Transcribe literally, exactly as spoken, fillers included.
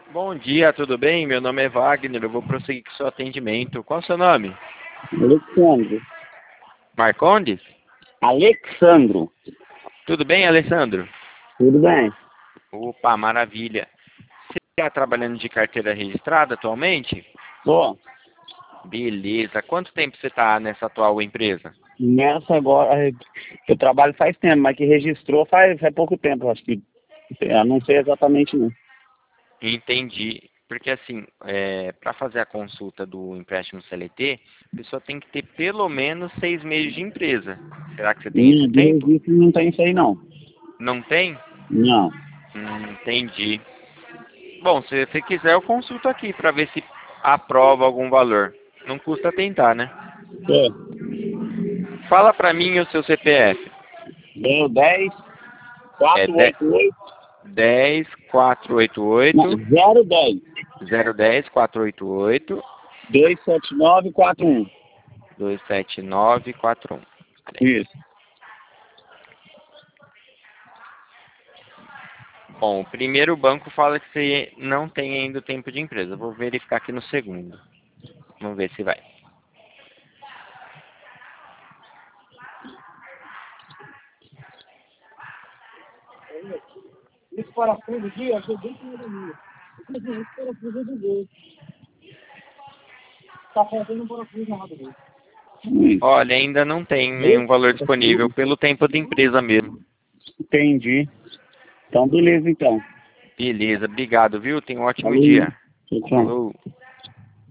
Bom dia, tudo bem? Meu nome é Wagner, eu vou prosseguir com o seu atendimento. Qual é o seu nome? Alexandro. Marcondes? Alexandro. Tudo bem, Alessandro? Tudo bem? Opa, maravilha. Você está trabalhando de carteira registrada atualmente? Tô. Beleza. Quanto tempo você está nessa atual empresa? Nessa agora, eu trabalho faz tempo, mas que registrou faz, faz pouco tempo, acho que. Eu não sei exatamente não. Entendi. Porque assim, para fazer a consulta do empréstimo C L T, a pessoa tem que ter pelo menos seis meses de empresa. Será que você tem esse Minha de tempo? registro não tem isso aí não. Não tem? Não. Hum, entendi. Bom, se você quiser, eu consulto aqui para ver se aprova algum valor. Não custa tentar, né? É. Fala para mim o seu C P F. Deu dez, É quatrocentos e oitenta e oito. dez, quatrocentos e oitenta e Não, oito, zero dez, zero dez, quatrocentos e oitenta e oito, dois sete nove quatro um. dois sete nove quatro um. Isso. Bom, o primeiro banco fala que você não tem ainda o tempo de empresa. Vou verificar aqui no segundo. Vamos ver se vai. Esse parafuso aqui, achei bem que não. Esse parafuso é do gol. Tá faltando um parafuso na roda dele. Olha, ainda não tem nenhum valor disponível pelo tempo de empresa mesmo. Entendi. Então, beleza, então. Beleza, obrigado, viu? Tenha um ótimo Valeu. dia. Tchau, tchau. Falou.